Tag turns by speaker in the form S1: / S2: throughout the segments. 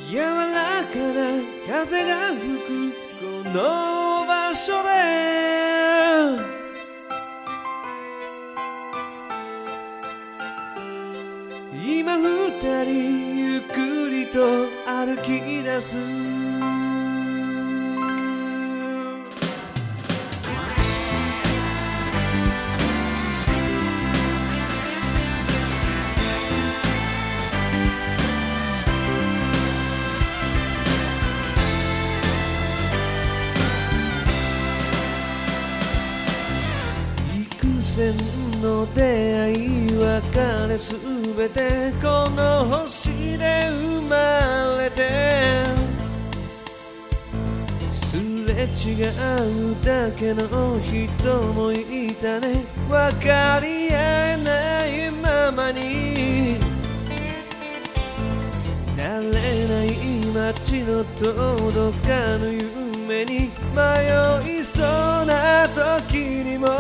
S1: 柔らかな風が吹くこの場所で今二人ゆっくりと歩き出す幾千の出会い別れすべてこの星で生まれてすれ違うだけの人もいたね分かり合えないままに慣れない街の届かぬ夢に迷いそうな時にも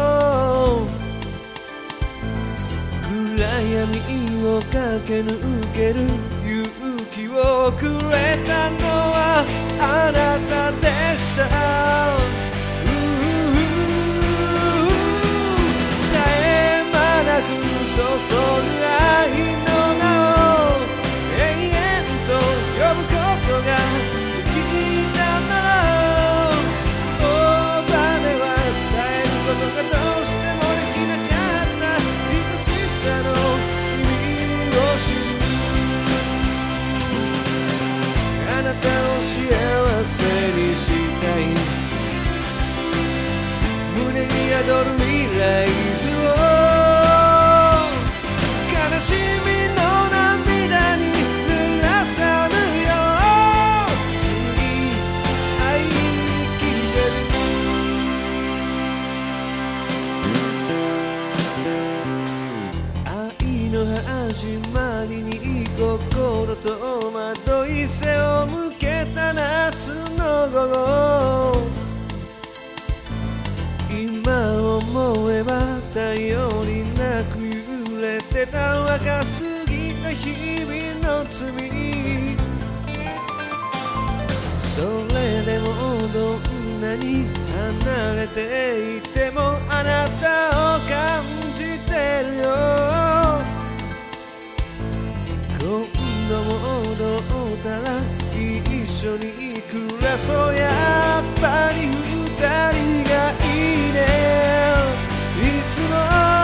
S1: 暗闇を駆け抜ける勇気をくれたのはあなたでした絶え間なく注ぐ愛の名を永遠と呼ぶことができたなら言葉では伝えることがどうしてもできなかった愛しさの意味を知るあなたを幸せにしたい胸に宿る未来図を悲しみの涙に濡らさぬよう次会いに来てる愛の始まりに心と惑い背を向けた夏の午後今思えば頼りなく揺れてた若すぎた日々の罪それでもどんなに離れていてもあなたを感じてるよ今度もどうたら一緒に暮らそうやっぱり二人がいいねいつも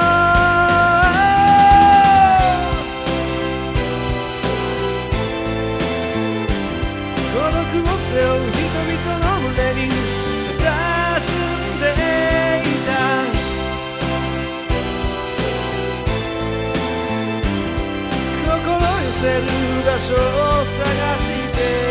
S1: 孤独を背負う人々の群れに佇んでいた心寄せる場所を探して